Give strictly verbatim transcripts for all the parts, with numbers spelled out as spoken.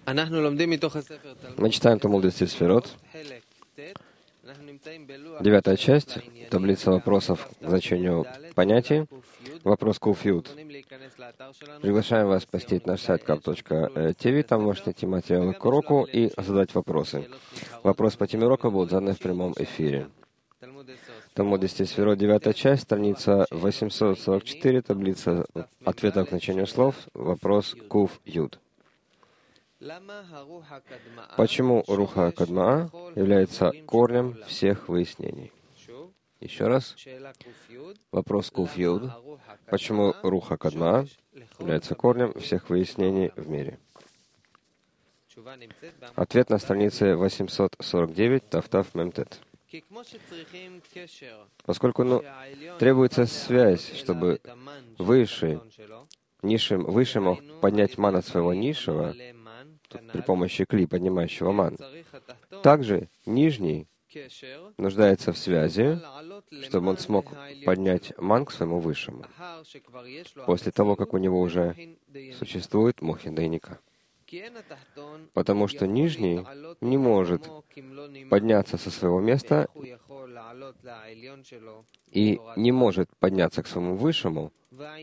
Мы читаем Талмуд десяти сферот. Девятая часть, таблица вопросов к значению понятий. Вопрос Куфьют. Приглашаем вас посетить наш сайт кап точка ти ви. Там можете найти материалы к уроку и задать вопросы. Вопрос по теме урока будут заданы в прямом эфире. Талмуд десяти сферот, девятая часть, страница восемьсот сорок четыре, таблица ответов к значению слов. Вопрос Куфьют. Почему Руха Кадмаа является корнем всех выяснений? Еще раз. Вопрос Куфьют. Почему Руха Кадмаа является корнем всех выяснений в мире? Ответ на странице восемьсот сорок девять, Тафтав Мемтет. Поскольку ну, требуется связь, чтобы высший, низшим, выше мог поднять ман от своего низшего, при помощи кли, поднимающего ман. Также нижний нуждается в связи, чтобы он смог поднять ман к своему высшему, после того, как у него уже существует мохин дайника. Потому что нижний не может подняться со своего места и не может подняться к своему высшему,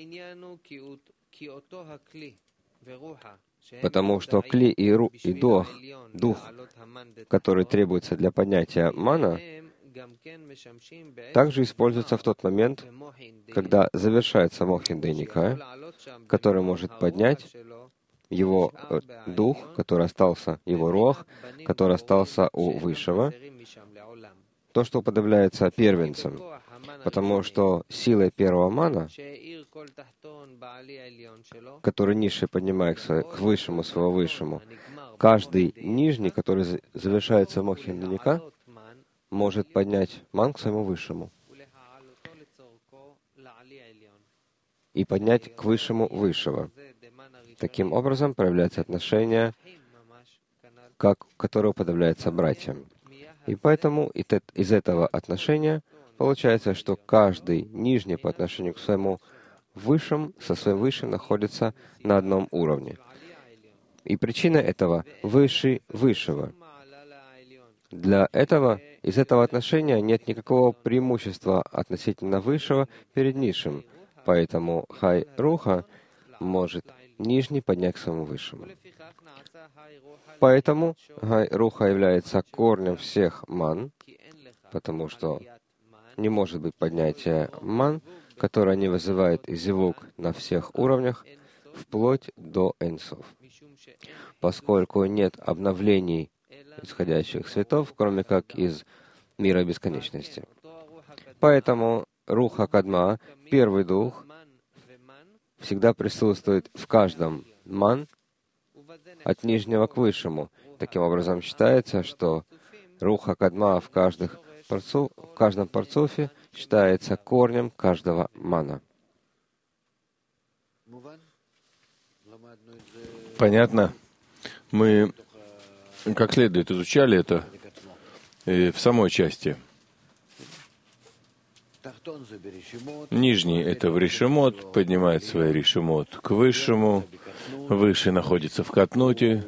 потому что кли и, ру, и дух, дух, который требуется для поднятия мана, также используется в тот момент, когда завершается мохин дайника, который может поднять его э, дух, который остался, его руах, который остался у Высшего, то, что уподобляется первенцам, потому что силой первого мана, который низший поднимает к Высшему своего Высшему, каждый нижний, который завершается мохин дайника, может поднять ман к своему Высшему и поднять к Высшему Высшего. Таким образом проявляется отношение, как, которое уподобляется братьям. И поэтому из этого отношения получается, что каждый нижний по отношению к своему высшему, со своим высшим находится на одном уровне. И причина этого — высший высшего. Для этого, из этого отношения нет никакого преимущества относительно высшего перед низшим. Поэтому Хай Руха может нижний поднять к своему высшему. Поэтому Хай Руха является корнем всех ман, потому что не может быть поднятия ман, которое не вызывает зивук на всех уровнях, вплоть до Энсов. Поскольку нет обновлений исходящих светов, кроме как из мира бесконечности. Поэтому Руха Кадмаа, первый дух, всегда присутствует в каждом ман от нижнего к высшему. Таким образом, считается, что Руха Кадмаа в, каждых парцу, в каждом парцуфе считается корнем каждого мана. Понятно. Мы как следует изучали это в самой части. Нижний — это в решемот, поднимает свой решемот к высшему, высший находится в катнуте,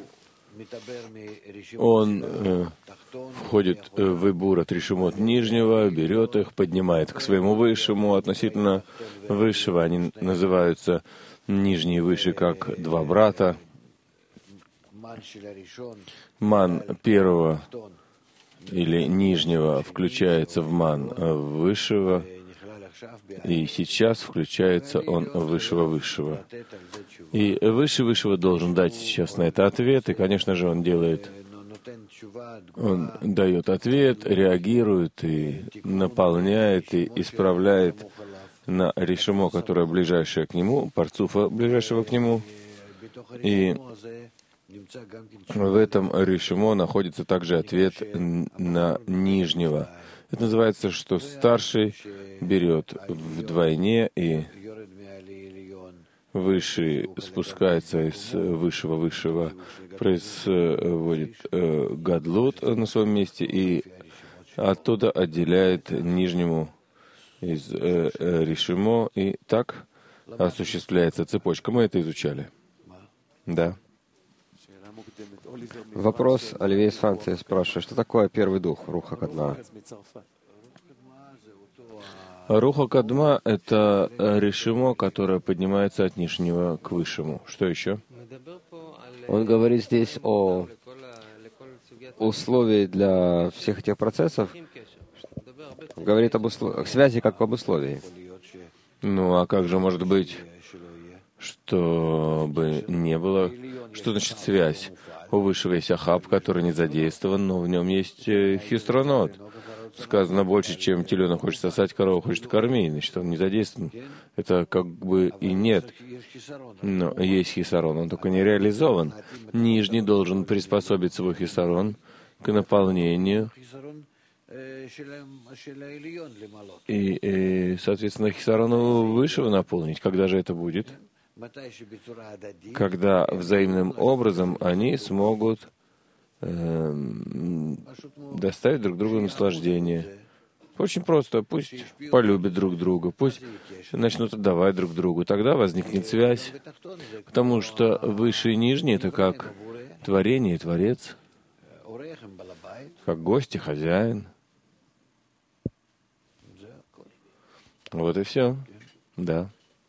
он э, входит в ибур от решемот нижнего, берет их, поднимает к своему высшему, относительно высшего они называются нижний и выше как два брата. Ман первого или нижнего включается в ман высшего, и сейчас включается он высшего высшего. И выше высшего должен дать сейчас на это ответ, и, конечно же, он делает, он дает ответ, реагирует и наполняет, и исправляет на решимо, которое ближайшее к нему, парцуфа ближайшего к нему, и в этом решимо находится также ответ на нижнего. Это называется, что старший берет вдвойне, и высший спускается из высшего высшего, производит э, гадлут на своем месте и оттуда отделяет нижнему из э, решимо, и так осуществляется цепочка. Мы это изучали. Да. Вопрос Оливье из Франции спрашивает, что такое первый дух, Руха Кадма? Руха Кадма — это решимо, которое поднимается от нижнего к высшему. Что еще? Он говорит здесь о условии для всех этих процессов. Говорит об услов... связи как об условии. Ну, а как же может быть, чтобы не было? Что значит связь? У высшего есть Ахаб, который не задействован, но в нем есть хистронот. Сказано больше, чем теленок хочет сосать, корова хочет кормить, значит, он не задействован. Это как бы и нет. Но есть хисарон, он только не реализован. Нижний должен приспособить свой хисарон к наполнению. И, и соответственно, хисарону высшего наполнить. Когда же это будет? Когда взаимным образом они смогут э, доставить друг другу наслаждение. Очень просто. Пусть полюбят друг друга, пусть начнут отдавать друг другу. Тогда возникнет связь. Потому что выше и нижний — это как творение и творец, как гость и хозяин. Вот и все. Да.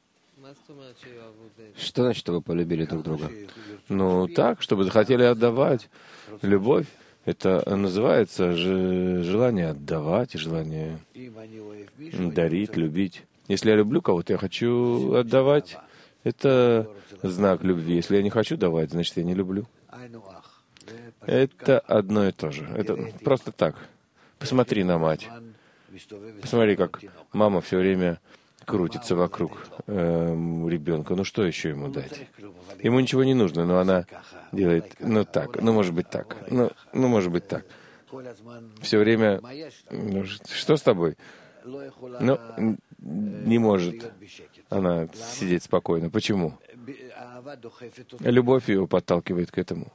Что значит, что вы полюбили друг друга? Ну, так, чтобы захотели отдавать. Любовь — это называется же желание отдавать, желание дарить, любить. Если я люблю кого-то, я хочу отдавать. Это знак любви. Если я не хочу давать, значит, я не люблю. Это одно и то же. Это просто так. Посмотри на мать. Посмотри, как мама все время крутится вокруг э, ребенка. Ну что еще ему дать? Ему ничего не нужно, но она делает, ну так, ну может быть так, ну, ну может быть так. Все время, ну, что с тобой? Ну, не может она сидеть спокойно. Почему? Любовь его подталкивает к этому.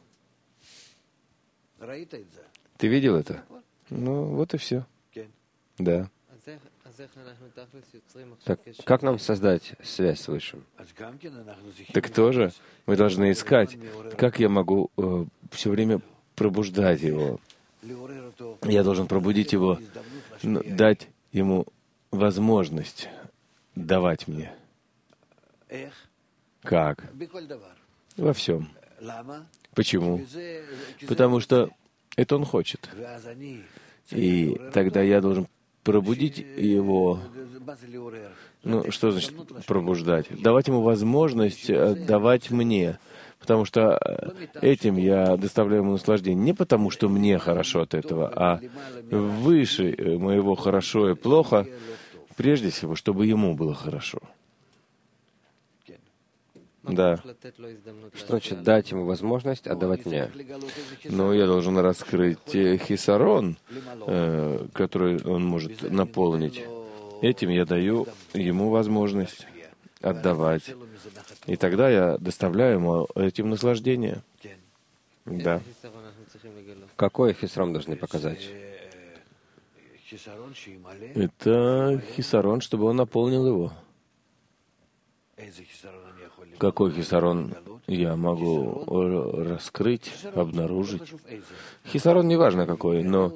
Ты видел это? Ну, вот и все. Да. Так как нам создать связь с Высшим? Так тоже мы должны искать, как я могу э, все время пробуждать его. Я должен пробудить его, ну, дать ему возможность давать мне. Как? Во всем. Почему? Потому что это он хочет. И тогда я должен пробудить его. Ну, что значит пробуждать? Давать ему возможность давать мне. Потому что этим я доставляю ему наслаждение. Не потому, что мне хорошо от этого, а выше моего хорошо и плохо, прежде всего, чтобы ему было хорошо. Да. Что значит дать ему возможность отдавать мне? Но я должен раскрыть хисарон, э, который он может наполнить. Этим я даю ему возможность отдавать. И тогда я доставляю ему этим наслаждение. Да. Какой хисарон должны показать? Это хисарон, чтобы он наполнил его. Какой хисарон я могу раскрыть, обнаружить? Хисарон неважно какой, но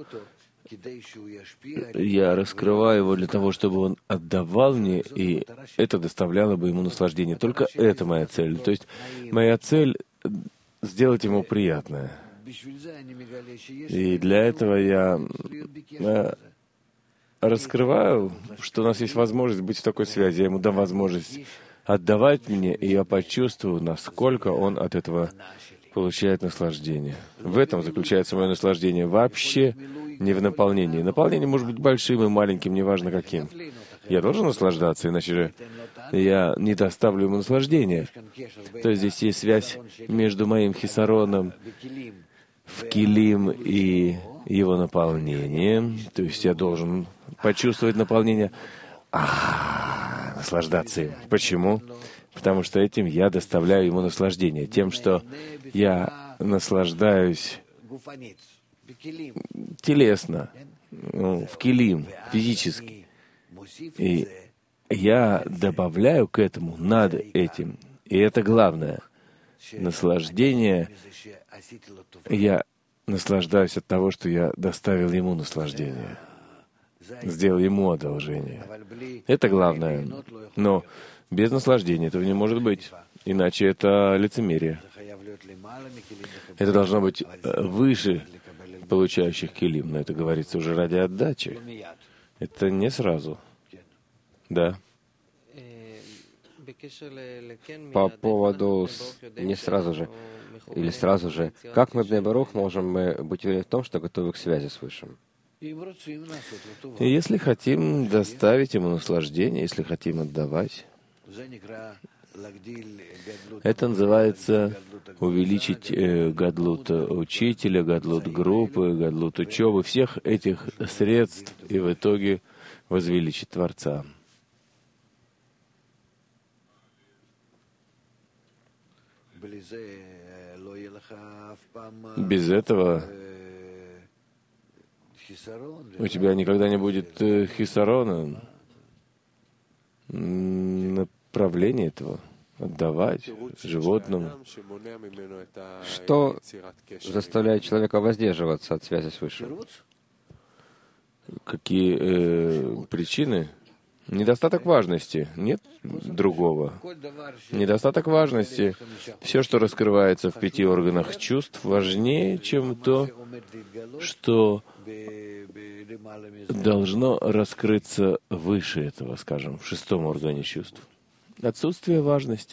я раскрываю его для того, чтобы он отдавал мне, и это доставляло бы ему наслаждение. Только это моя цель. То есть моя цель — сделать ему приятное. И для этого я раскрываю, что у нас есть возможность быть в такой связи. Я ему дам возможность отдавать мне, и я почувствую, насколько он от этого получает наслаждение. В этом заключается мое наслаждение. Вообще не в наполнении. Наполнение может быть большим и маленьким, неважно каким. Я должен наслаждаться, иначе же я не доставлю ему наслаждения. То есть здесь есть связь между моим хисароном в килим и его наполнением. То есть я должен почувствовать наполнение, а, наслаждаться им. Почему? Потому что этим я доставляю ему наслаждение. Тем, что я наслаждаюсь телесно, ну, в килим, физически. И я добавляю к этому, над этим. И это главное. наслаждение, я наслаждаюсь от того, что я доставил ему наслаждение, сделал ему одолжение. Это главное. Но без наслаждения этого не может быть, иначе это лицемерие. Это должно быть выше получающих килим, но это говорится уже ради отдачи. Это не сразу. Да. По поводу не сразу же или сразу же, как мы, Бней Барух, можем мы быть уверены в том, что готовы к связи с Высшим? И если хотим доставить ему наслаждение, если хотим отдавать, это называется увеличить э, гадлут учителя, гадлут группы, гадлут учебы, всех этих средств, и в итоге возвеличить Творца. Без этого у тебя никогда не будет э, хисарона, направления этого, отдавать животному. Что заставляет человека воздерживаться от связи с Высшим? Какие э, причины? Недостаток важности. Нет другого. Недостаток важности. Все, что раскрывается в пяти органах чувств, важнее, чем то, что должно раскрыться выше этого, скажем, в шестом органе чувств. Отсутствие важности.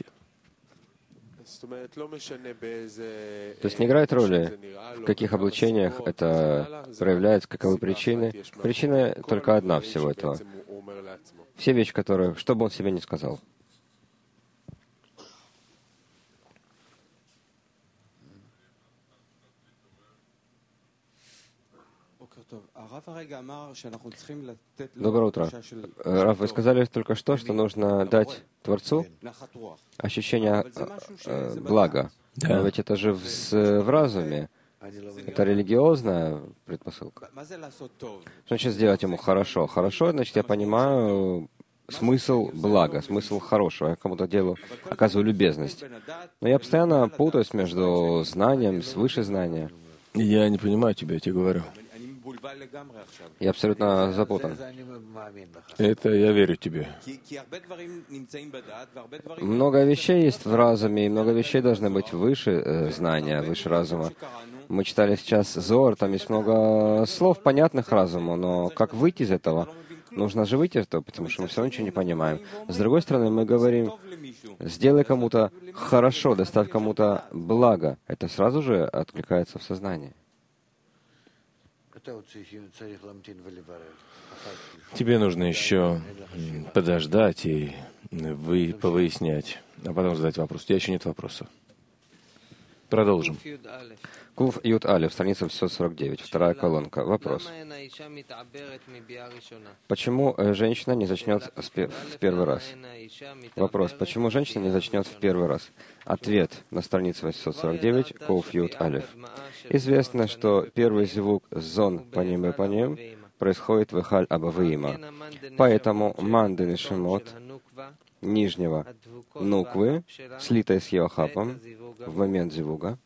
То есть не играет роли, в каких облачениях это проявляется, каковы причины. Причина только одна всего этого. Все вещи, которые, что бы он себе ни сказал. Доброе утро. Рав, вы сказали только что, что нужно дать Творцу ощущение э, блага. Да. Но ведь это же в, в разуме. Это религиозная предпосылка. Что значит сделать ему хорошо? Хорошо, значит, я понимаю смысл блага, смысл хорошего. Я кому-то делаю, оказываю любезность. Но я постоянно путаюсь между знанием, свыше знания. Я не понимаю тебя, я тебе говорю. Я абсолютно запутан. Это я верю тебе. Много вещей есть в разуме, и много вещей должны быть выше э, знания, выше разума. Мы читали сейчас Зор, там есть много слов, понятных разуму, но как выйти из этого? Нужно же выйти из этого, потому что мы все равно ничего не понимаем. С другой стороны, мы говорим, сделай кому-то хорошо, доставь кому-то благо. Это сразу же откликается в сознании. Тебе нужно еще подождать и вы повыяснять, а потом задать вопрос. У тебя еще нет вопроса. Продолжим. Кув Ют Алиф, страница пятьсот сорок девять, вторая колонка. Вопрос. Почему женщина не зачнет в первый раз? Вопрос. Почему женщина не зачнет в первый раз? Ответ на странице восемьсот сорок девять, Кув Ют Алиф. Известно, что первый звук зон по ним и по ним происходит в Эхаль Абавиима. Поэтому манды нишимот нижнего нуквы, слитой с Йохапом в момент зивуга,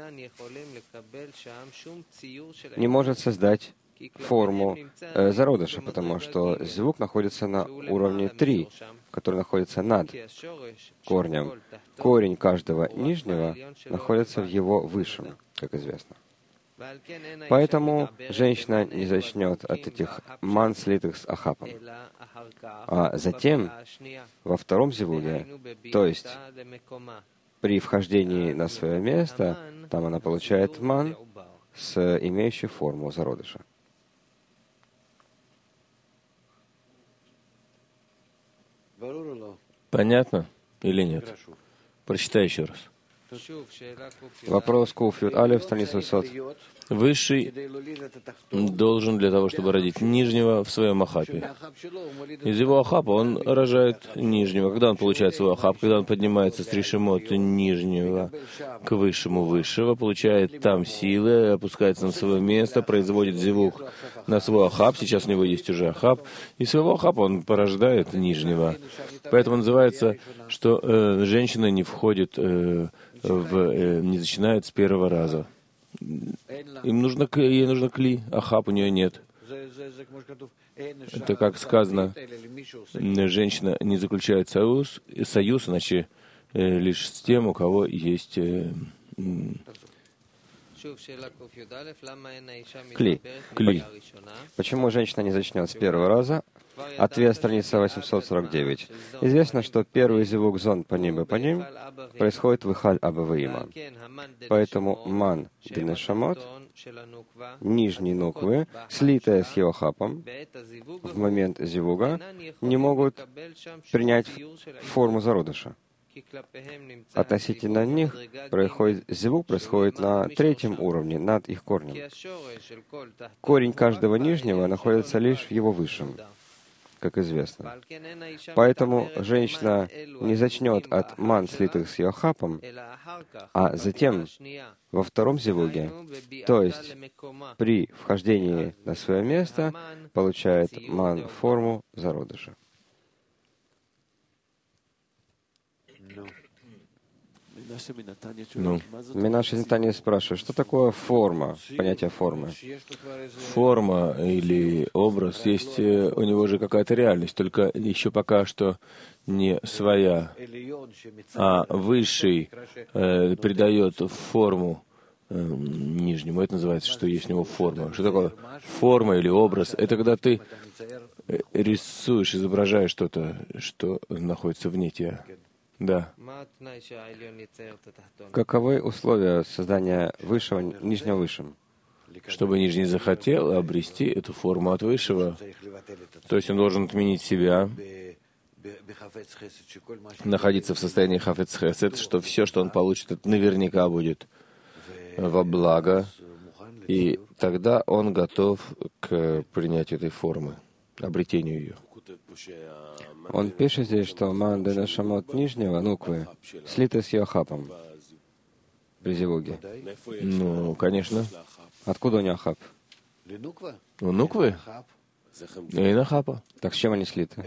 не может создать форму э, зародыша, потому что звук находится на уровне три, который находится над корнем. Корень каждого нижнего находится в его высшем, как известно. Поэтому женщина не зачнет от этих ман, слитых с Ахапом. А затем, во втором зивуге, то есть при вхождении на свое место, там она получает ман с имеющей форму зародыша. Понятно или нет? Прочитай еще раз. Вопрос Кув Ют Алиф, страница восемьсот. Высший должен для того, чтобы родить нижнего в своем ахапе. Из его ахапа он рожает нижнего. Когда он получает свой ахап, когда он поднимается с решемот нижнего к высшему высшего, получает там силы, опускается на свое место, производит зивух на свой ахап. Сейчас у него есть уже ахап. И своего ахапа он порождает нижнего. Поэтому называется, что э, женщина не входит э, в, э, не начинает с первого раза. Им нужно, ей нужно кли, а хап у нее нет. Это как сказано, женщина не заключает союз, союз иначе э, лишь с тем, у кого есть э, Кли. кли. Почему женщина не зачнет с первого раза? Ответ, страница восемьсот сорок девять. Известно, что первый зевук зон по ним и по ним происходит в Ихаль Абаваима. Поэтому ман динешамот, нижние нуквы, слитая с Йохапом, в момент зевуга не могут принять форму зародыша. Относительно них происходит, зевук происходит на третьем уровне, над их корнем. Корень каждого нижнего находится лишь в его высшем, как известно. Поэтому женщина не зачнет от ман, слитых с Йохапом, а затем во втором зевуге, то есть при вхождении на свое место, получает ман форму зародыша. Ну, Минаш из Нетаньи спрашивает, что такое форма, понятие формы? форма или образ, есть э, у него же какая-то реальность, только еще пока что не своя, а высший э, придает форму э, нижнему. Это называется, что есть у него форма. Что такое форма или образ? Это когда ты рисуешь, изображаешь что-то, что находится вне тебя. Да. Каковы условия создания высшего, нижнего высшим? Чтобы нижний захотел обрести эту форму от высшего, то есть он должен отменить себя, находиться в состоянии хафец хесед, что все, что он получит, это наверняка будет во благо, и тогда он готов к принятию этой формы, обретению ее. Он пишет здесь, что ман динешамот нижнего, нуквы, слиты с Йохапом при зевуге. Ну, конечно. Откуда у него хап? У нуквы и на хапа. Так с чем они слиты?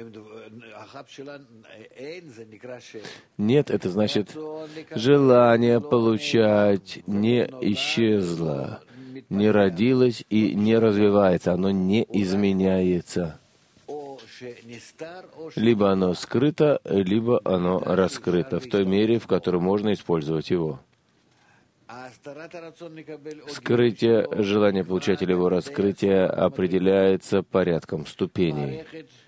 Нет, это значит, желание получать не исчезло, не родилось и не развивается, оно не изменяется. Либо оно скрыто, либо оно раскрыто в той мере, в которой можно использовать его. Скрытие, желание получать или его раскрытие определяется порядком ступеней.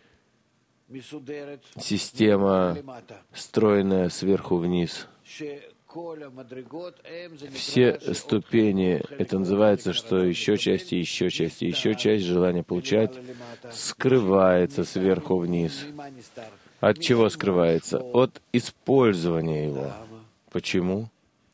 Система, стройная сверху вниз. Все ступени, это называется, что еще часть, и еще часть, и еще часть желания получать скрывается сверху вниз. От чего скрывается? От использования его. Почему?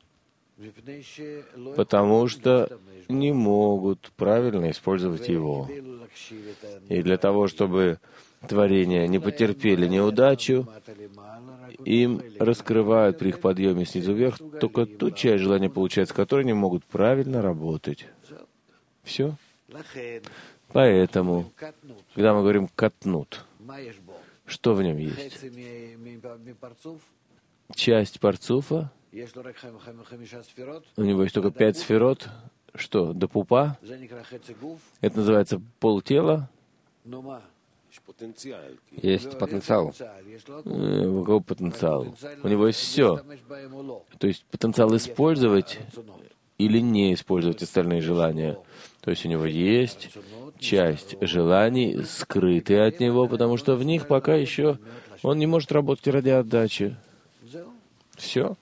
Потому что не могут правильно использовать его. И для того, чтобы творения не потерпели неудачу, им раскрывают при их подъеме снизу вверх только ту часть желания получать, с которой они могут правильно работать. Все. Поэтому, когда мы говорим «катнут», что в нем есть? Часть парцуфа, у него есть только пять сферот, что, до пупа? Это называется полтела. Есть потенциал. Э, У кого потенциал? У него есть все. То есть потенциал использовать или не использовать остальные желания. То есть у него есть часть желаний, скрытые от него, потому что в них пока еще он не может работать ради отдачи. Все.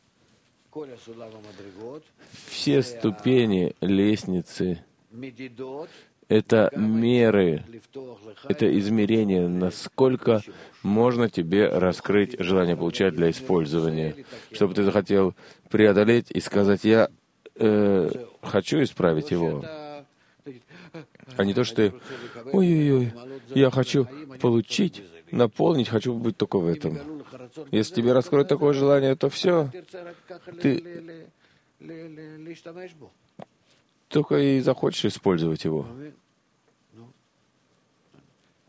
Все ступени лестницы — это меры, это измерение, насколько можно тебе раскрыть желание получать для использования, чтобы ты захотел преодолеть и сказать: я э, хочу исправить его. А не то, что ты: ой-ой-ой, я хочу получить, наполнить, хочу быть только в этом. Если тебе раскроют такое желание, то все, ты только и захочешь использовать его.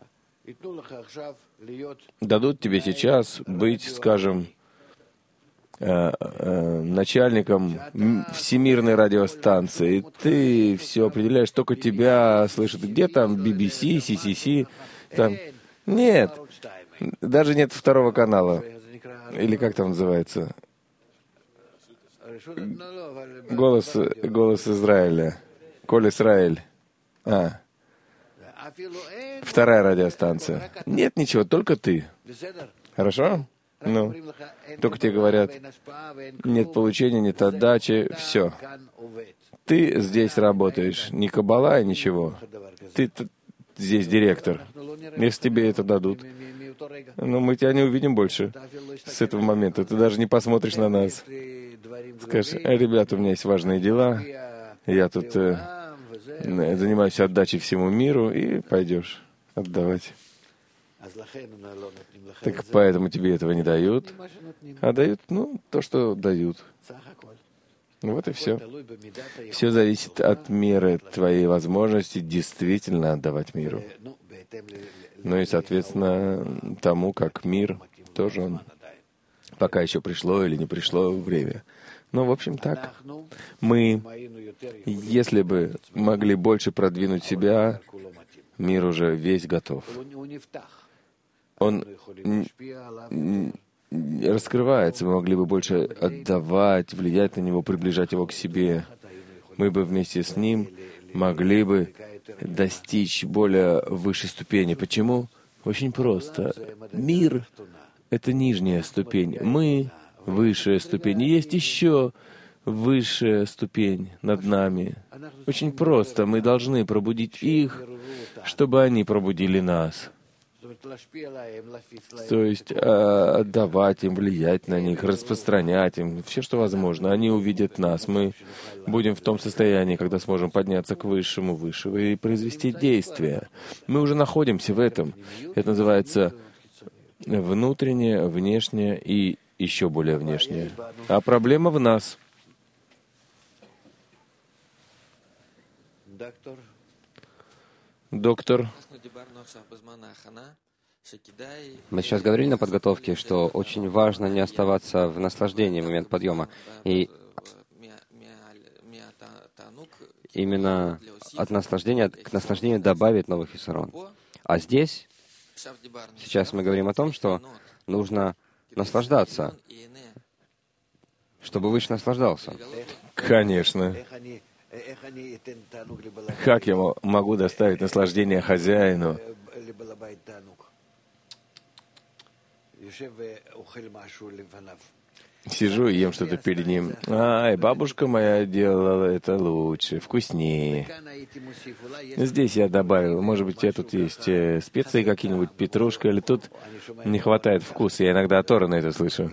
Дадут тебе сейчас быть, скажем, э, э, начальником всемирной радиостанции. Ты все определяешь, только тебя слышат. Где там би би си, си си си? Там... Нет, даже нет второго канала. Или как там называется? Голос, голос Израиля. Коль Израиль. А. Вторая радиостанция. Нет ничего, только ты. Хорошо? Ну, только тебе говорят, нет получения, нет отдачи, все. Ты здесь работаешь, ни каббала, ничего. Ты здесь директор. Если тебе это дадут, ну, мы тебя не увидим больше с этого момента. Ты даже не посмотришь на нас. Скажешь, э, ребята, у меня есть важные дела, я тут э, занимаюсь отдачей всему миру, и пойдешь отдавать. Так поэтому тебе этого не дают, а дают, ну, то, что дают. Ну вот и все. Все зависит от меры твоей возможности действительно отдавать миру. Ну и, соответственно, тому, как мир, тоже он, пока еще пришло или не пришло время. Ну, в общем, так. Мы, если бы могли больше продвинуть себя, мир уже весь готов. Он раскрывается, мы могли бы больше отдавать, влиять на него, приближать его к себе. Мы бы вместе с ним могли бы достичь более высшей ступени. Почему? Очень просто. Мир — это нижняя ступень. Мы — высшая ступень. И есть еще высшая ступень над нами. Очень просто. Мы должны пробудить их, чтобы они пробудили нас. То есть а, отдавать им, влиять на них, распространять им, все, что возможно. Они увидят нас. Мы будем в том состоянии, когда сможем подняться к высшему, высшего и произвести действия. Мы уже находимся в этом. Это называется внутреннее, внешнее и еще более внешнее. А проблема в нас. Доктор. Мы сейчас говорили на подготовке, что очень важно не оставаться в наслаждении в момент подъема. И именно от наслаждения к наслаждению добавить новых хисарон. А здесь, сейчас мы говорим о том, что нужно наслаждаться, чтобы выше наслаждался. Конечно. Как я могу доставить наслаждение хозяину? Сижу и ем что-то перед ним. Ай, бабушка моя делала это лучше, вкуснее. Здесь я добавил, может быть, я тут есть специи какие-нибудь, петрушка, или тут не хватает вкуса. Я иногда от Тора на это слышу.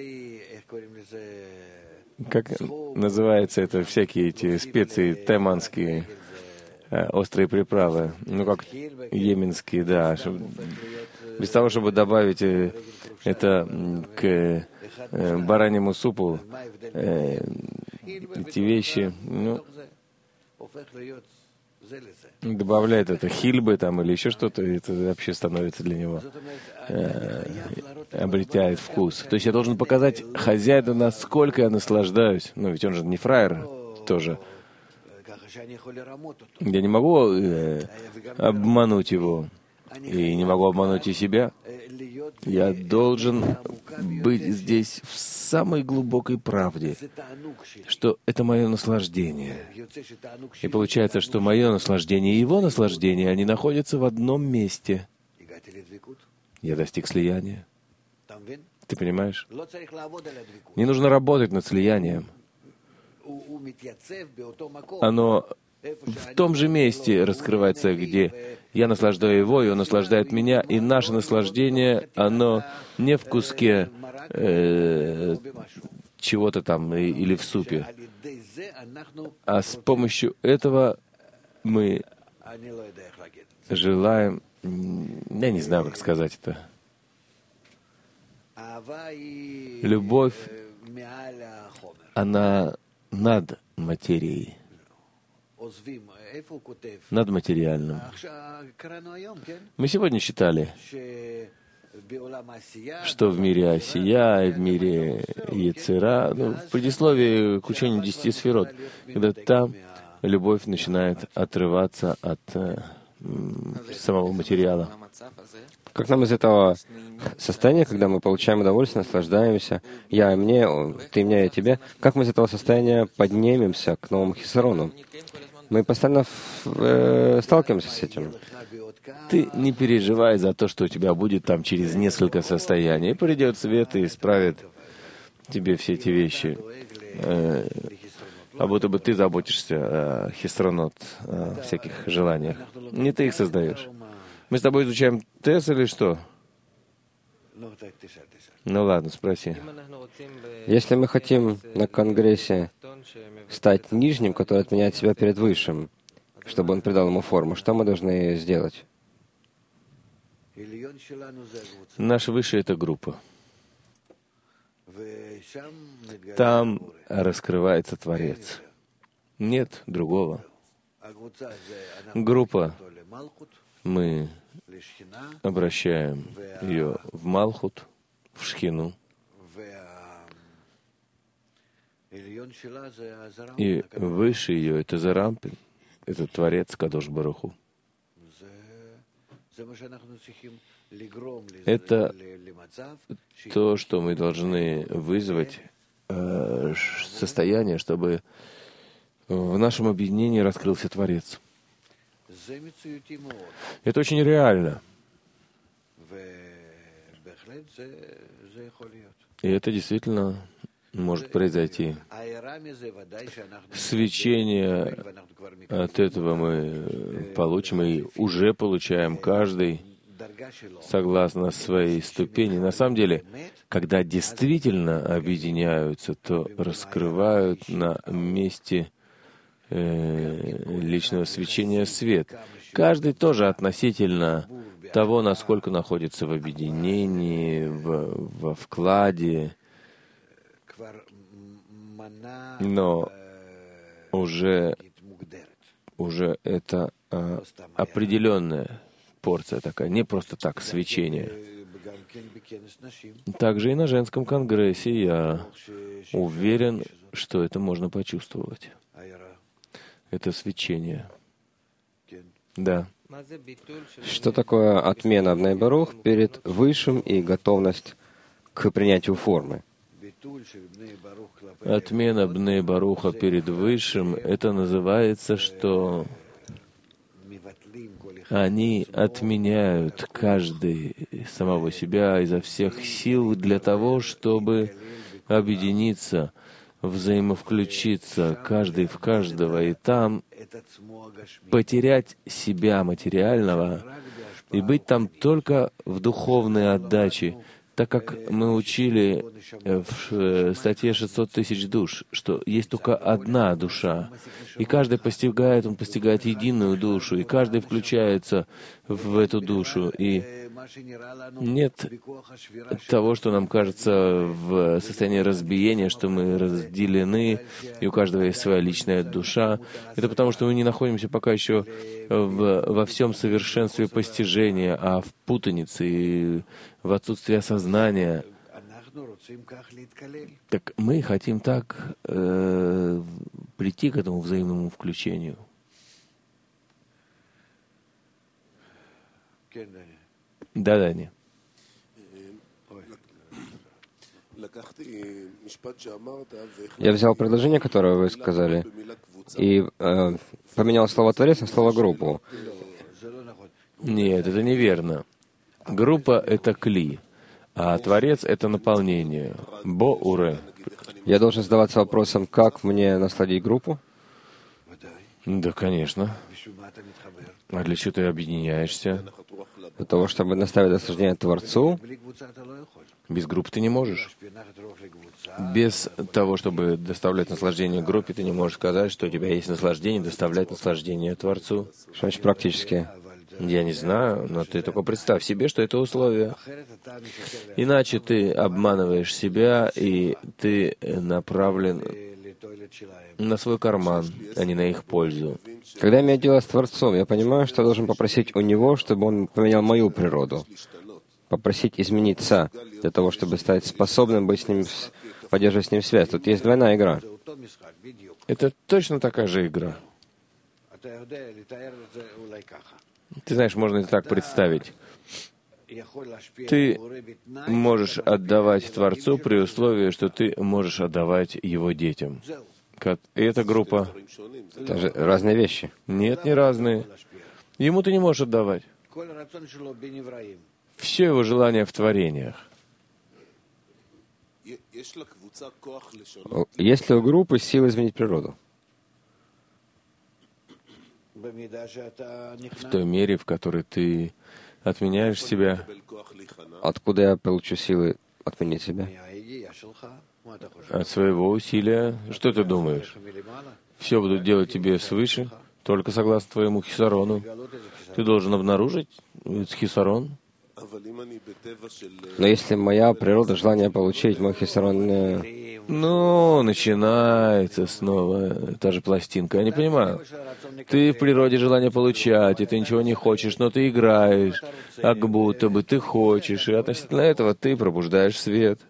Как называется это, всякие эти специи теманские, острые приправы, ну как йеменские, да. Без того, чтобы добавить это к бараньему супу, эти вещи, ну, добавляет это хильбы там или еще что-то, и это вообще становится для него, э, обретает вкус. То есть я должен показать хозяину, насколько я наслаждаюсь. Ну, ведь он же не фраер тоже. Я не могу э, обмануть его, и не могу обмануть и себя. Я должен быть здесь в самой глубокой правде, что это мое наслаждение. И получается, что мое наслаждение и его наслаждение, они находятся в одном месте. Я достиг слияния. Ты понимаешь? Не нужно работать над слиянием. Оно в том же месте раскрывается, где я наслаждаю его, и он наслаждает меня, и наше наслаждение, оно не в куске э, чего-то там или в супе, а с помощью этого мы желаем, я не знаю, как сказать это, любовь, она над материей, над материальным. Мы сегодня считали, что в мире Асия и в мире Ецера, ну, в предисловии к учению десяти сферот, когда там любовь начинает отрываться от э, самого материала. Как нам из этого состояния, когда мы получаем удовольствие, наслаждаемся, я и мне, ты меня и тебе, как мы из этого состояния поднимемся к новому хисарону? Мы постоянно э, сталкиваемся с этим. Ты не переживай за то, что у тебя будет там через несколько состояний. Придет свет и исправит тебе все эти вещи. Э, а будто бы ты заботишься о хисронот, о всяких желаниях. Не ты их создаешь. Мы с тобой изучаем Тес или что? Ну ладно, спроси. Если мы хотим на Конгрессе стать нижним, который отменяет себя перед высшим, чтобы он придал ему форму, что мы должны сделать? Наш высший — это группа. Там раскрывается Творец. Нет другого. Группа. Мы обращаем ее в Малхут, в Шхину. И выше ее — это Зарампин, это Творец Кадош Баруху. Это то, что мы должны вызвать э, состояние, чтобы в нашем объединении раскрылся Творец. Это очень реально. И это действительно может произойти. Свечение от этого мы получим и уже получаем каждый согласно своей ступени. На самом деле, когда действительно объединяются, то раскрывают на месте э, личного свечения свет. Каждый тоже относительно того, насколько находится в объединении, в, во вкладе, но уже, уже это а, определенная порция такая, не просто так свечение. Также и на женском конгрессе я уверен, что это можно почувствовать. Это свечение. Да. Что такое отмена Бней Барух перед высшим и готовность к принятию формы? Отмена Бней Баруха перед высшим, это называется, что они отменяют каждый самого себя изо всех сил для того, чтобы объединиться, взаимовключиться, каждый в каждого, и там потерять себя материального и быть там только в духовной отдаче, так как мы учили в статье шестьсот тысяч душ, что есть только одна душа, и каждый постигает, он постигает единую душу, и каждый включается в эту душу, и нет того, что нам кажется в состоянии разбиения, что мы разделены, и у каждого есть своя личная душа. Это потому, что мы не находимся пока еще в, во всем совершенстве постижения, а в путанице и в отсутствии осознания. Так мы хотим так э, прийти к этому взаимному включению. Да, Дани. Я взял предложение, которое вы сказали, и э, поменял слово «творец» на слово «группу». Нет, это неверно. Группа — это кли, а творец — это наполнение. Бо-уре. Я должен задаваться вопросом, как мне насладить группу? Да, конечно. А для чего ты объединяешься? Для того, чтобы наставить наслаждение Творцу? Без группы ты не можешь. Без того, чтобы доставлять наслаждение группе, ты не можешь сказать, что у тебя есть наслаждение доставлять наслаждение Творцу. Что значит практически? Я не знаю, но ты только представь себе, что это условие. Иначе ты обманываешь себя, и ты направлен на свой карман, а не на их пользу. Когда я имею дело с Творцом, я понимаю, что я должен попросить у Него, чтобы Он поменял мою природу. попросить измениться для того, чтобы стать способным быть с ним, поддерживать с ним связь. Тут есть двойная игра. Это точно такая же игра. Ты знаешь, можно это так представить. Ты можешь отдавать Творцу при условии, что ты можешь отдавать его детям. И эта группа... Это же разные вещи. Нет, не разные. Ему ты не можешь отдавать. Все его желания в творениях. Есть ли у группы силы изменить природу? В той мере, в которой ты отменяешь себя. Откуда я получу силы отменить себя? От своего усилия. Что ты думаешь? Все будут делать тебе свыше, только согласно твоему хисарону. Ты должен обнаружить этот хисарон. Но если моя природа, желание получить мой хисарон... Ну, начинается снова та же пластинка. Я не понимаю. Ты в природе желание получать, и ты ничего не хочешь, но ты играешь, как будто бы ты хочешь, и относительно этого ты пробуждаешь свет.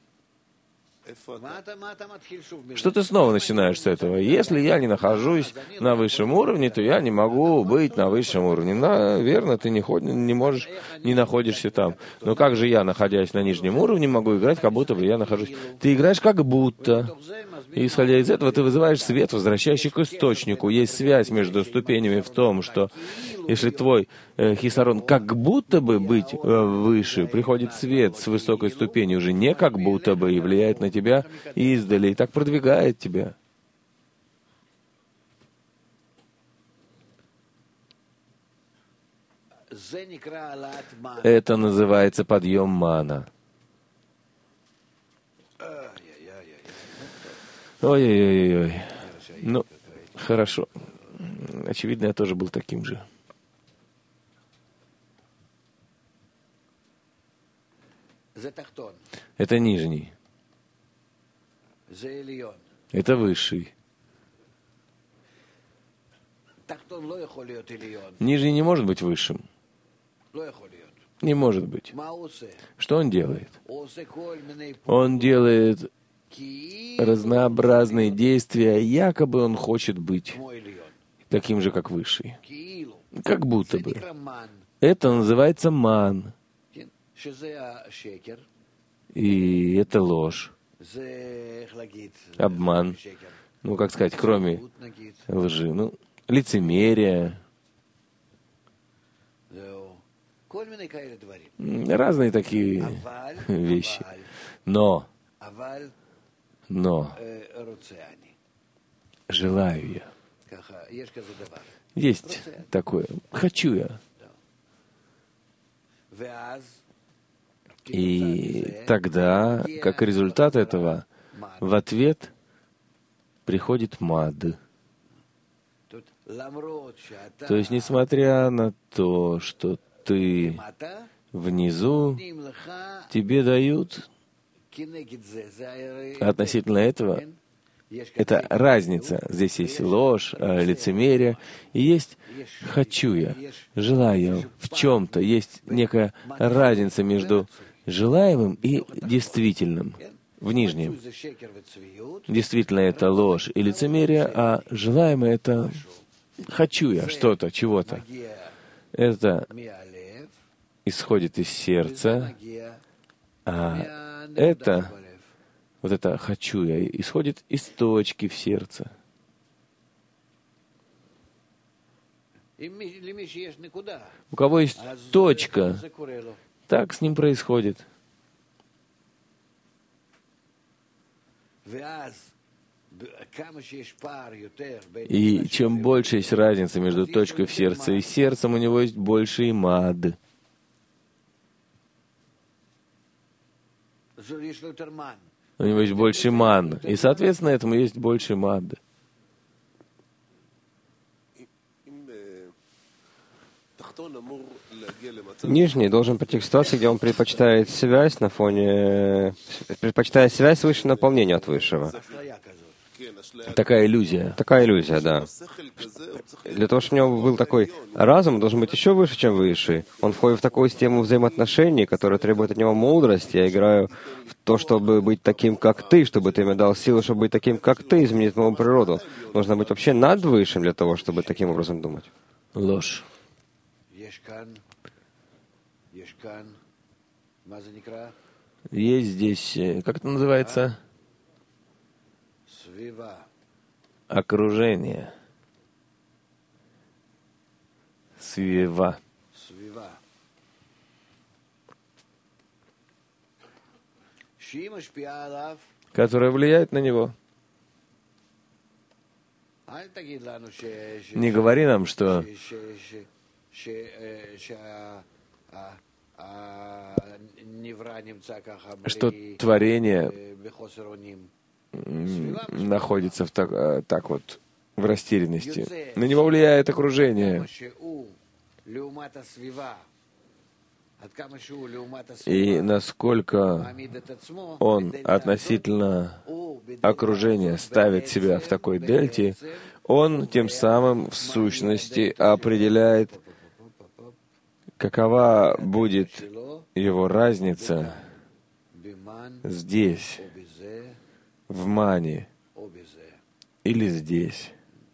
Что ты снова начинаешь с этого? Если я не нахожусь на высшем уровне, то я не могу быть на высшем уровне. Наверное, ты не, ход... не можешь, не находишься там. Но как же я, находясь на нижнем уровне, могу играть, как будто бы я нахожусь? Ты играешь как будто. И, исходя из этого, ты вызываешь свет, возвращающий к источнику. Есть связь между ступенями в том, что если твой э, хисарон как будто бы быть э, выше, приходит свет с высокой ступени, уже не как будто бы, и влияет на тебя издали, и так продвигает тебя. Это называется подъем мана. Ой-ой-ой-ой. Ну, хорошо. Очевидно, я тоже был таким же. Это нижний. Это высший. Нижний не может быть высшим. Не может быть. Что он делает? Он делает разнообразные действия, якобы он хочет быть таким же, как высший. Как будто бы. Это называется ман. И это ложь. Обман. Ну, как сказать, кроме лжи. Ну, лицемерие. Разные такие вещи. Но, но, желаю я. Есть такое. Хочу я. И тогда, как результат этого, в ответ приходит мад. То есть, несмотря на то, что ты внизу, тебе дают относительно этого. Это разница. Здесь есть ложь, лицемерие, и есть «хочу я», «желаю я». В чем-то есть некая разница между желаемым и действительным, в нижнем. Действительно, это ложь и лицемерие, а желаемое — это «хочу я» что-то, чего-то. Это исходит из сердца, а это, вот это «хочу я», исходит из точки в сердце. У кого есть точка, так с ним происходит. И чем больше есть разница между точкой в сердце и сердцем, у него есть больше и мад. У него есть больше ман. И, соответственно, этому есть больше мад. Нижний должен прийти к ситуации, где он предпочитает связь на фоне... предпочитает связь выше наполнения от высшего. такая иллюзия. Такая иллюзия, да. Для того, чтобы у него был такой разум, он должен быть еще выше, чем выше. Он входит в такую систему взаимоотношений, которая требует от него мудрости. Я играю в то, чтобы быть таким, как ты, чтобы ты мне дал силу, чтобы быть таким, как ты, изменить мою природу. Нужно быть вообще над высшим для того, чтобы таким образом думать. Ложь. Есть здесь, как это называется? Окружение. Свива. Которая влияет на него. Не говори нам, что что творение находится в так, так вот в растерянности. На него влияет окружение. И насколько он относительно окружения ставит себя в такой дельте, он тем самым в сущности определяет, какова будет его разница здесь, в мане, или здесь,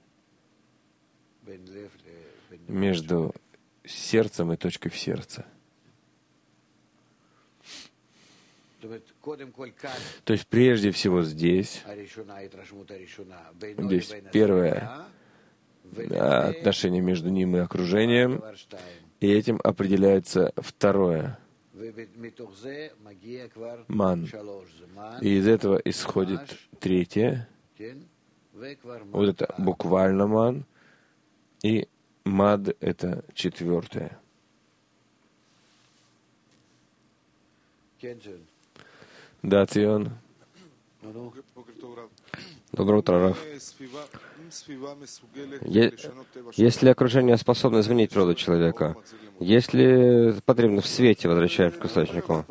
между сердцем и точкой в сердце. То есть прежде всего здесь, здесь первое отношение между ним и окружением, и этим определяется второе — ман. И из этого исходит третье, вот это буквально ман, и мад — это четвертое. Да, Цион. Доброе утро, Раф. Е- Если окружение способно изменить природу человека, если потребно в свете, возвращаемся к источнику,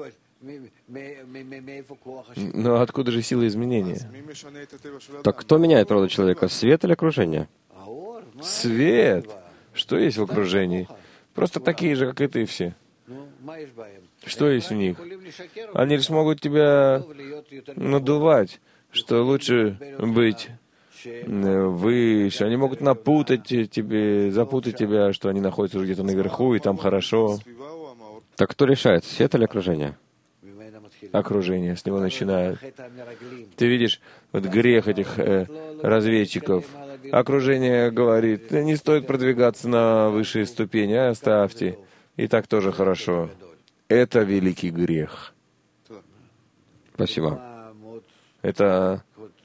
но откуда же сила изменения? так кто меняет природу человека, свет или окружение? Свет! Что есть в окружении? Просто такие же, как и ты все. Что есть в них? Они лишь могут тебя надувать, что лучше быть выше. Они могут напутать тебе, запутать тебя, что они находятся где-то наверху, и там хорошо. Так кто решает, свет или окружение? Окружение, с него начинают. Ты видишь вот грех этих э, разведчиков. Окружение говорит, не стоит продвигаться на высшие ступени, а оставьте. И так тоже хорошо. Это великий грех. Спасибо. Это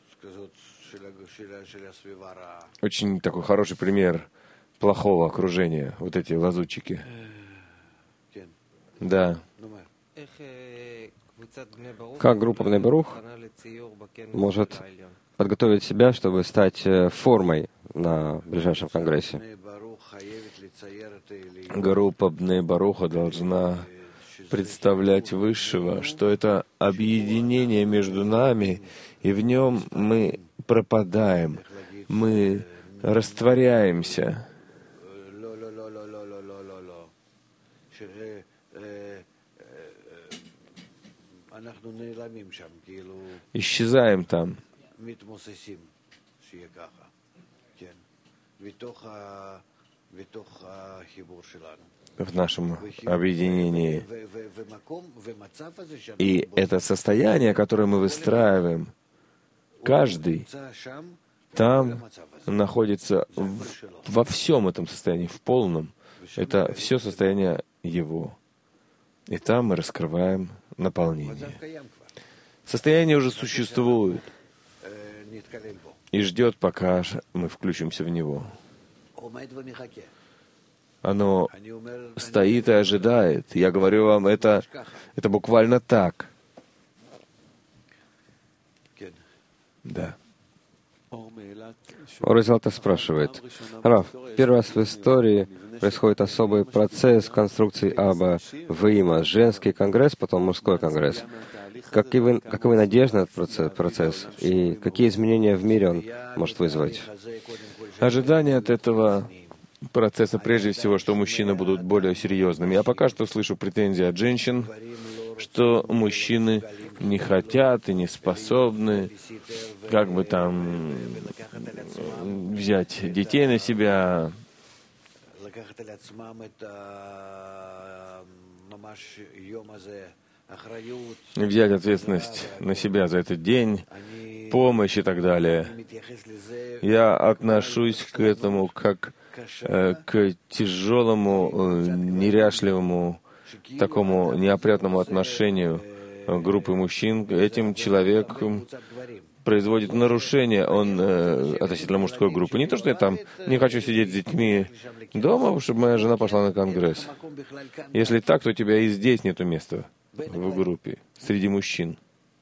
очень такой хороший пример плохого окружения, вот эти лазутчики. Да. Как группа Бней Барух может подготовить себя, чтобы стать формой на ближайшем конгрессе? Группа Бней Баруха должна представлять Высшего, что это объединение между нами, и в нем мы пропадаем, мы растворяемся. Исчезаем там. В нашем объединении. И это состояние, которое мы выстраиваем, каждый там находится в, во всем этом состоянии, в полном. Это все состояние его. И там мы раскрываем наполнение. Состояние уже существует и ждет, пока мы включимся в него. Оно стоит и ожидает. Я говорю вам, это, это буквально так. Да. Оризалта спрашивает. Раф, первый раз в истории происходит особый процесс конструкции Аба Ваима. Женский конгресс, потом мужской конгресс. каковы, каковы надежды на этот процесс, процесс и какие изменения в мире он может вызвать? Ожидание от этого процесса, прежде всего, что мужчины будут более серьезными. Я пока что слышу претензии от женщин, что мужчины не хотят и не способны как бы там взять детей на себя, взять ответственность на себя за этот день, помощь и так далее. Я отношусь к этому как э, к тяжелому, э, неряшливому, такому неопрятному отношению группы мужчин. Этим человек производит нарушение, он э, относительно мужской группы. Не то, что я там не хочу сидеть с детьми дома, чтобы моя жена пошла на конгресс. Если так, то у тебя и здесь нету места в группе, среди мужчин.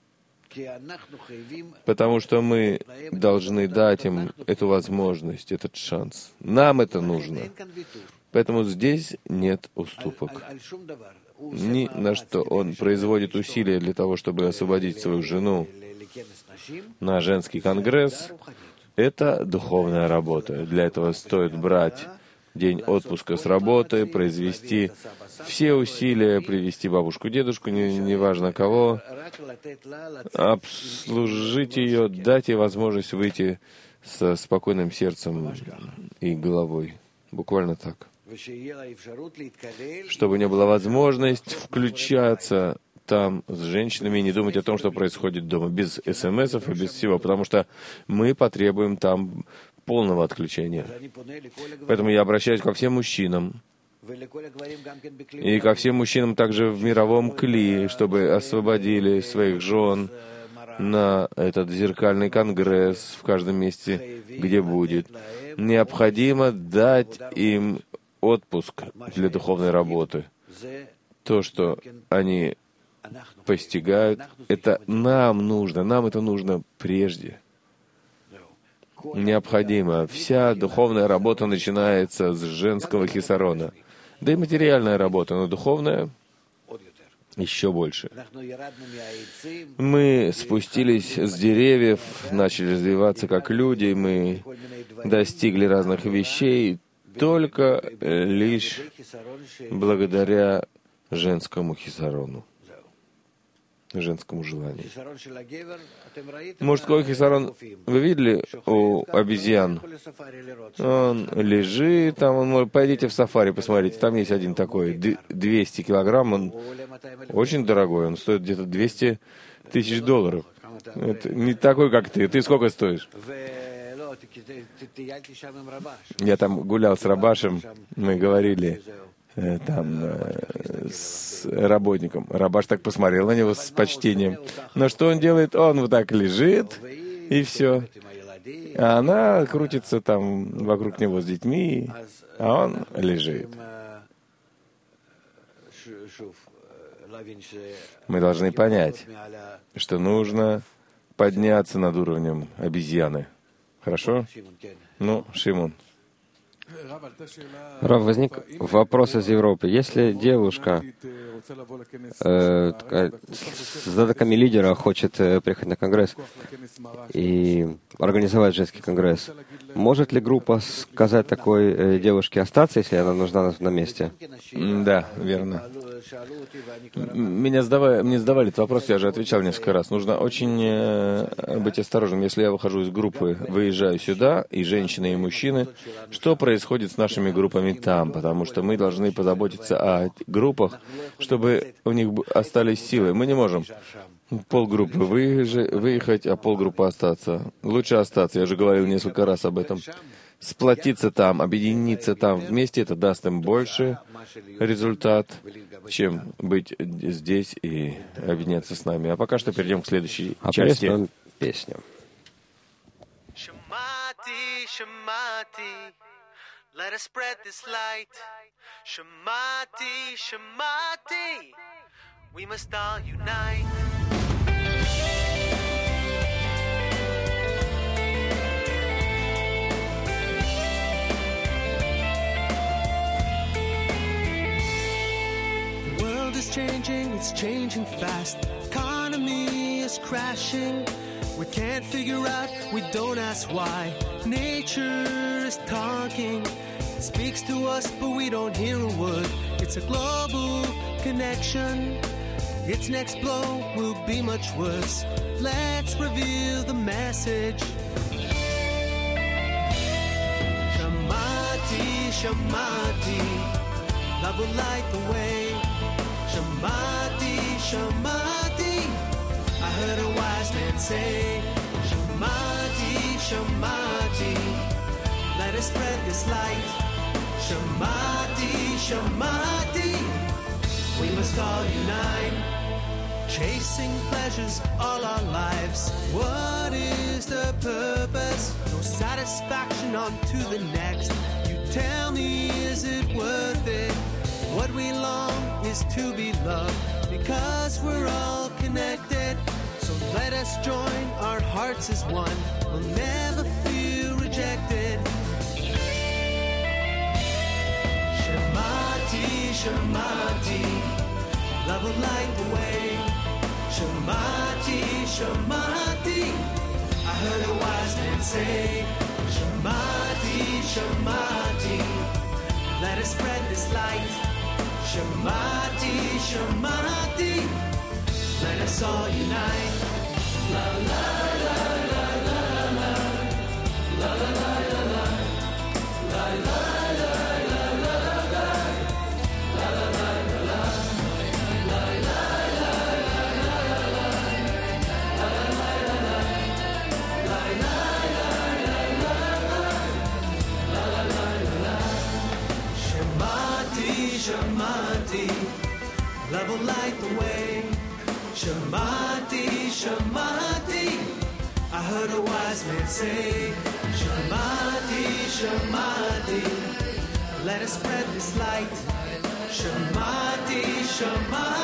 Потому что мы должны дать им эту возможность, этот шанс. Нам это нужно. Поэтому здесь нет уступок. Ни на что. Он производит усилия для того, чтобы освободить свою жену на женский конгресс. Это духовная работа. Для этого стоит брать день отпуска с работы, произвести все усилия, привести бабушку, дедушку, не, неважно кого, обслужить ее, дать ей возможность выйти со спокойным сердцем и головой. Буквально так. Чтобы не была возможность включаться там с женщинами и не думать о том, что происходит дома, без смс-ов и без всего, потому что мы потребуем там полного отключения. Поэтому я обращаюсь ко всем мужчинам, и ко всем мужчинам также в мировом кли, чтобы освободили своих жен на этот зеркальный конгресс в каждом месте, где будет. Необходимо дать им отпуск для духовной работы. То, что они постигают, это нам нужно, нам это нужно прежде. Необходимо. Вся духовная работа начинается с женского хисарона. Да и материальная работа, но духовная еще больше. Мы спустились с деревьев, начали развиваться как люди, мы достигли разных вещей только лишь благодаря женскому хисарону, женскому желанию. Мужской хисарон, вы видели у обезьян? Он лежит, там, он может, пойдите в сафари, посмотрите, там есть один такой, двести килограмм, он очень дорогой, он стоит где-то двести тысяч долларов. Это не такой, как ты. Ты сколько стоишь? Я там гулял с Рабашем, мы говорили э, там э, с работником. Рабаш так посмотрел на него с почтением. Но что он делает? Он вот так лежит, и все. А она крутится там вокруг него с детьми, а он лежит. Мы должны понять, что нужно подняться над уровнем обезьяны. Хорошо? Ну, Шимон. Рав, возник вопрос из Европы. Если девушка э, с задаками лидера хочет э, приехать на конгресс и организовать женский конгресс, может ли группа сказать такой э, девушке остаться, если она нужна на, на месте? Да, верно. Меня задавали, мне задавали этот вопрос, я же отвечал несколько раз. Нужно очень э, быть осторожным. Если я выхожу из группы, выезжаю сюда, и женщины, и мужчины, что происходит с нашими группами там? Потому что мы должны позаботиться о группах, чтобы у них остались силы. Мы не можем полгруппы выехать, а полгруппы остаться. Лучше остаться, я же говорил несколько раз об этом. Сплотиться там, объединиться там вместе, это даст им больше результат, чем быть здесь и объединяться с нами. А пока что перейдем к следующей а части. Песню. Let us spread this light. Shamati, Shamati, we must all unite. The world is changing, it's changing fast. Economy crashing. We can't figure out, we don't ask why. Nature is talking, it speaks to us, but we don't hear a word. It's a global connection. Its next blow will be much worse. Let's reveal the message. Shamati, Shamati, love will light the way. Shamati, Shamati, I heard a wise man say. Shamati, Shamati, let us spread this light. Shamati, Shamati, we must all unite. Chasing pleasures all our lives, what is the purpose? No satisfaction, on to the next. You tell me, is it worth it? What we long is to be loved, because we're all connected. So let us join our hearts as one, we'll never feel rejected. Shamati, Shamati, love will light the way. Shamati, Shamati, I heard a wise man say. Shamati, Shamati, let us spread this light. Shamati, Shamati, let us all unite. La la la la la la, la la la la la, la la la la la la, la la la la, la la la la. Shamati, Shamati, love will light the way. Shamati, Shamati, I heard a wise man say. Shamati, Shamati, let us spread this light. Shamati, Shamati.